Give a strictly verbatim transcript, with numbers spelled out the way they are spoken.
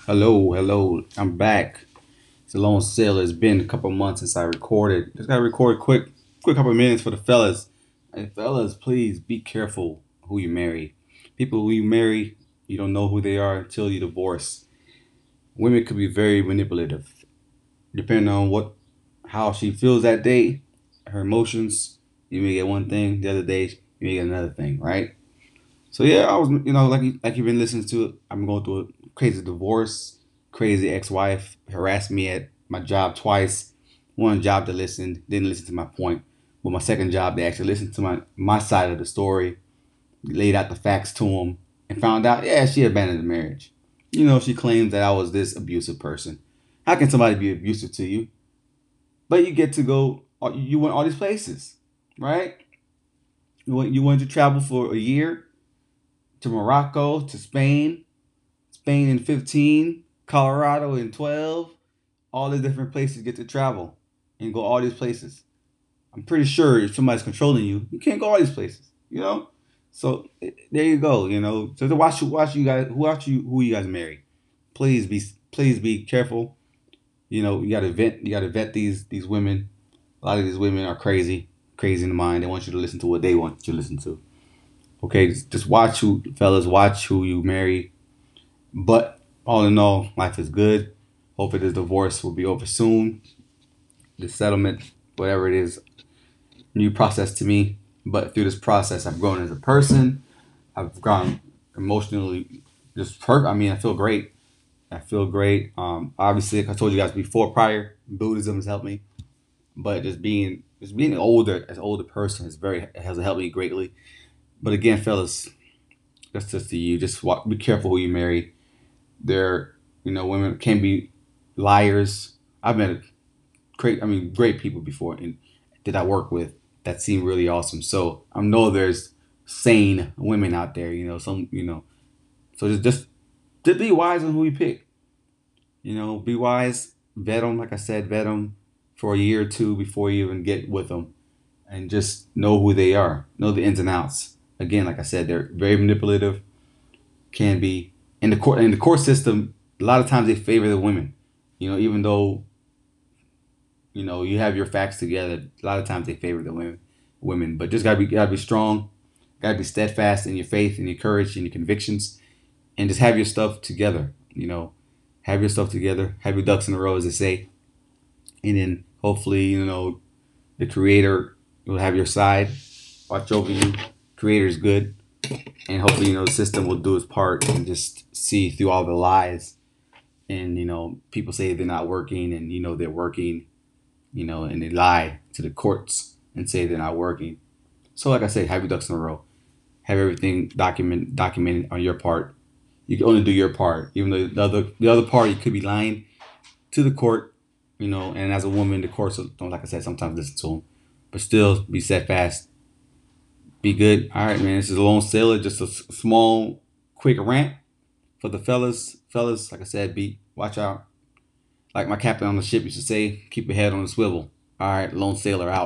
Hello, hello. I'm back. It's a lone sailor. It's been a couple months since I recorded. Just gotta record quick, quick couple minutes for the fellas. Hey, fellas, please be careful who you marry. People who you marry, you don't know who they are until you divorce. Women could be very manipulative, depending on what, how she feels that day, her emotions. You may get one thing, the other day you may get another thing, right? So yeah, I was, you know, like you- like you've been listening to it. I'm going through a crazy divorce, crazy ex-wife harassed me at my job twice. One job to listen, didn't listen to my point. But my second job, they actually listened to my my side of the story, laid out the facts to them, and found out, yeah, she abandoned the marriage. You know, she claims that I was this abusive person. How can somebody be abusive to you? But you get to go, you went all these places, right? You went, you went to travel for a year to Morocco, to Spain, Spain in fifteen, Colorado in twelve, all these different places get to travel and go all these places. I'm pretty sure if somebody's controlling you, you can't go all these places, you know? So eh, there you go, you know. So to watch watch you guys who watch you who you guys marry. Please be please be careful. You know, you gotta vet you gotta vet these these women. A lot of these women are crazy, crazy in the mind. They want you to listen to what they want you to listen to. Okay, just watch who fellas, watch who you marry. But all in all, life is good. Hopefully, this divorce will be over soon. The settlement, whatever it is, new process to me. But through this process, I've grown as a person. I've grown emotionally. Just hurt. I mean, I feel great. I feel great. Um, obviously, like I told you guys before, prior Buddhism has helped me. But just being, just being older as an older person has very has helped me greatly. But again, fellas, that's just to you. Just walk, be careful who you marry. They're, you know, women can be liars. I've met great, I mean, great people before and that I work with that seem really awesome. So I know there's sane women out there, you know, some, you know, so just, just, just be wise on who you pick. You know, be wise, vet them, like I said, vet them for a year or two before you even get with them and just know who they are, know the ins and outs. Again, like I said, they're very manipulative, can be in the court in the court system. A lot of times they favor the women. You know, even though you know you have your facts together, a lot of times they favor the women. Women, but just gotta be gotta be strong, gotta be steadfast in your faith and your courage and your convictions, and just have your stuff together. You know, have your stuff together, have your ducks in a row, as they say, and then hopefully you know the Creator will have your side, watch over you. Creator is good, and hopefully you know the system will do its part and just see through all the lies. And you know people say they're not working and you know they're working, you know and they lie to the courts and say they're not working. So like I said, have your ducks in a row, have everything document documented on your part. You can only do your part, even though the other the other party could be lying to the court. You know and as a woman, the courts don't, like I said, sometimes listen to them, but still be steadfast, be good. All right, man, this is a lone sailor, just a small quick rant for the fellas. Fellas, like I said, be watch out. Like my captain on the ship used to say, keep your head on the swivel. All right, lone sailor out.